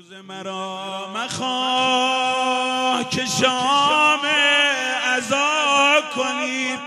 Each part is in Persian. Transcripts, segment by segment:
روز مرا مخواه که شام عزا کنید،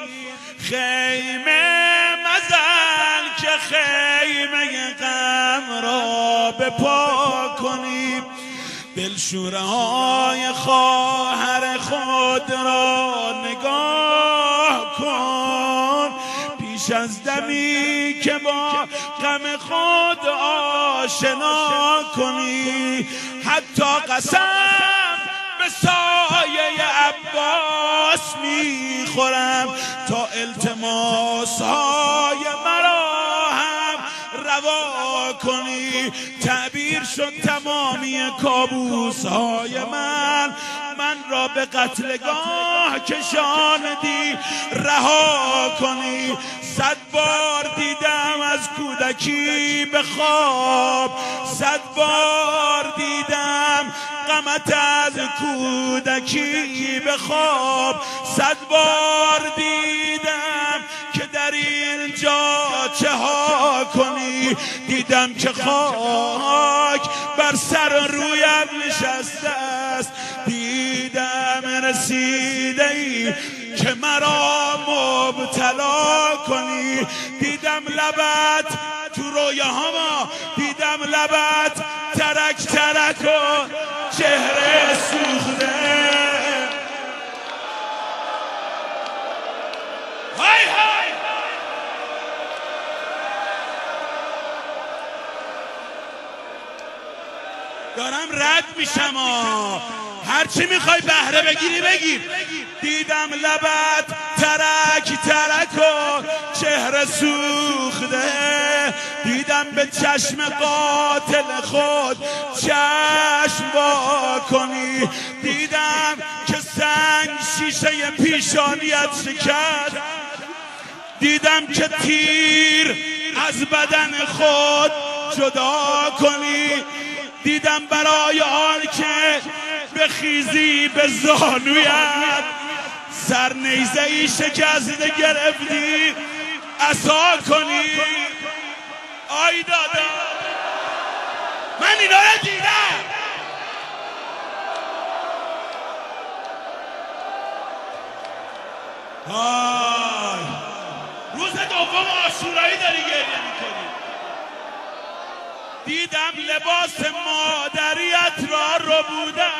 خیمه مزن که خیمه غم را بپا کنید. دلشوره های خواهر خود را نگاه کن، پیش از دمی که با غم خود آشنا کنی. حتی قسم به سایه عباس میخورم تا التماس های مرا هم روا کنی. تعبیر شد تمامی کابوس های من را به قتلگاه کشاندی رها کنی. 100 بار دیدم از کودکی به خواب، 100 بار دیدم غمت از کودکی به خواب، 100 بار دیدم که در اینجا چه ها کنی. دیدم که خاک بر سر رویم نشسته است، دیدم رسیده ای که مرا مبتلا کنی. دیدم لبت تو رویاهام، دیدم لبت ترک ترک و چهره سوخته. های های دارم رد میشم، هرچی میخوای بهره بگیری بگیر. دیدم لبت ترک ترک و چهره سوخته، دیدم به چشم قاتل خود چشم وا کنی. دیدم که سنگ شیشه پیشانیت شکست، دیدم که تیر از بدن خود جدا کنی. دیدم برای آن که بخیزی به زانویت، سر نیزه ای شکسته گرفتی عصا کنی. آی دادا من اینا رو دیدم. های روز دوم عاشورایی داری گریه میکنی. دیدم لباس مادریت را ربودم،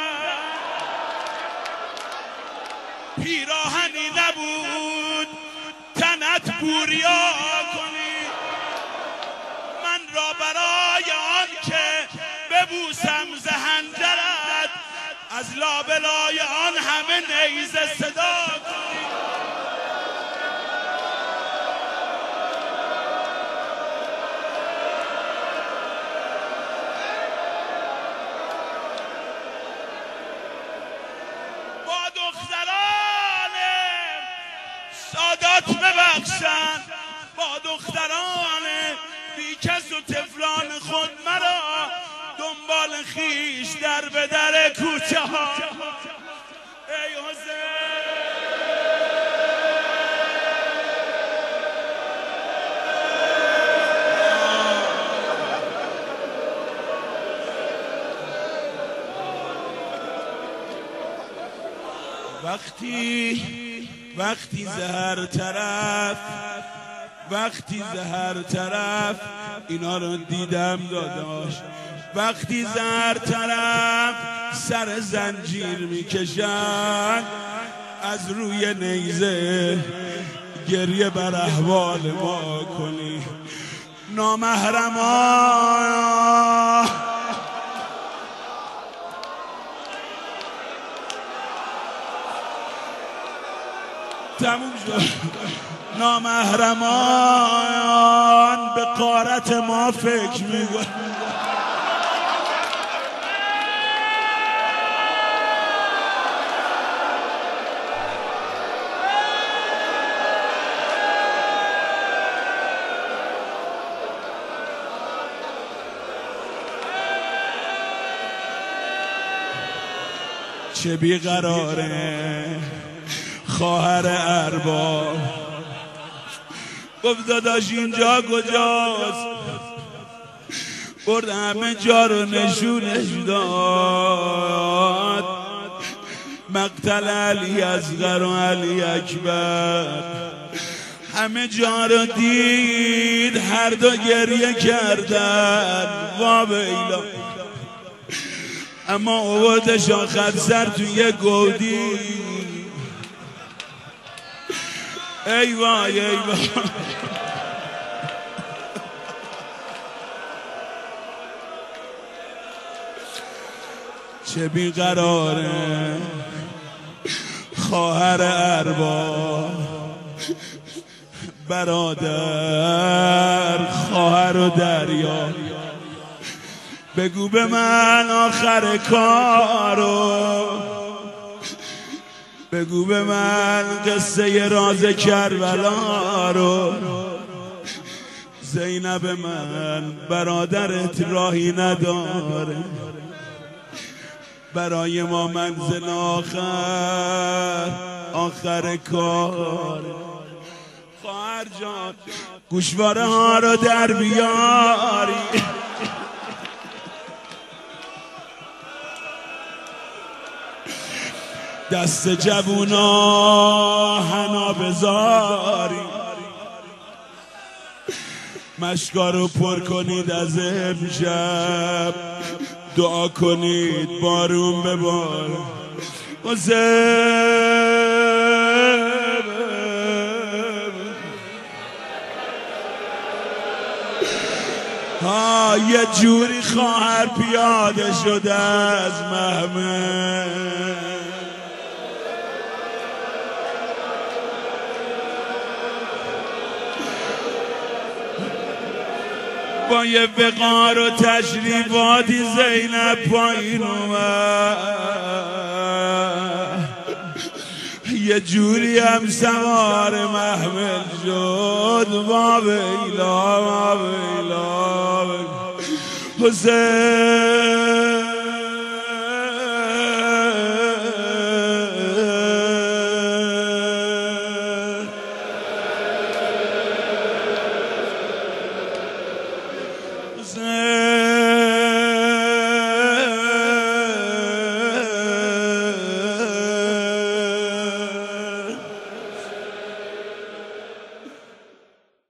پیراهنی نبود تنت بوریا کنی. من را برای آن که ببوسم زهنجرت، از لابلای آن همه نیزه صدا کنی. سادات ببخشن با دختران بیکس و طفلان خود مرا دنبال خیش در به در کوچه ها. ای حسین وقتی زهر طرف، وقتی زهر طرف اینا رو دیدم داداش. وقتی زهر طرف سر زنجیر میکشن، از روی نیزه گریه بر احوال ما کنی. نامحرمان تموم شد. نامحرمان به غارت ما فکر می‌کنن. چه بیقراره خواهر ارباب. گفت داداش اینجا کجاست؟ برد همه جا رو نشونش داد، مقتل علی اصغر و علی اکبر. همه جا رو دید، هر دو گریه کردن وا بیلا. اما آوردش آخر سر توی گودی. ای وای ای وای. چه بیقراره خواهر ارباب، برادر خواهر و دریا. بگو به من آخر کارو، بگو به من قصه راز کربلا رو. زینب من برادرت راهی نداره، برای ما منزل آخر کار. خواهر جان گوشواره ها رو در بیاری، دست جوونا حنا بذاری، مشکا رو پر کنید از امشب، دعا کنید بارون ببار. یه جوری خواهر پیاده شده از محمد، با یه وقار و تشریفاتی زینب پایین اومد، یه جوری هم سوار محمل شد. وا بیلا وا بیلا حسین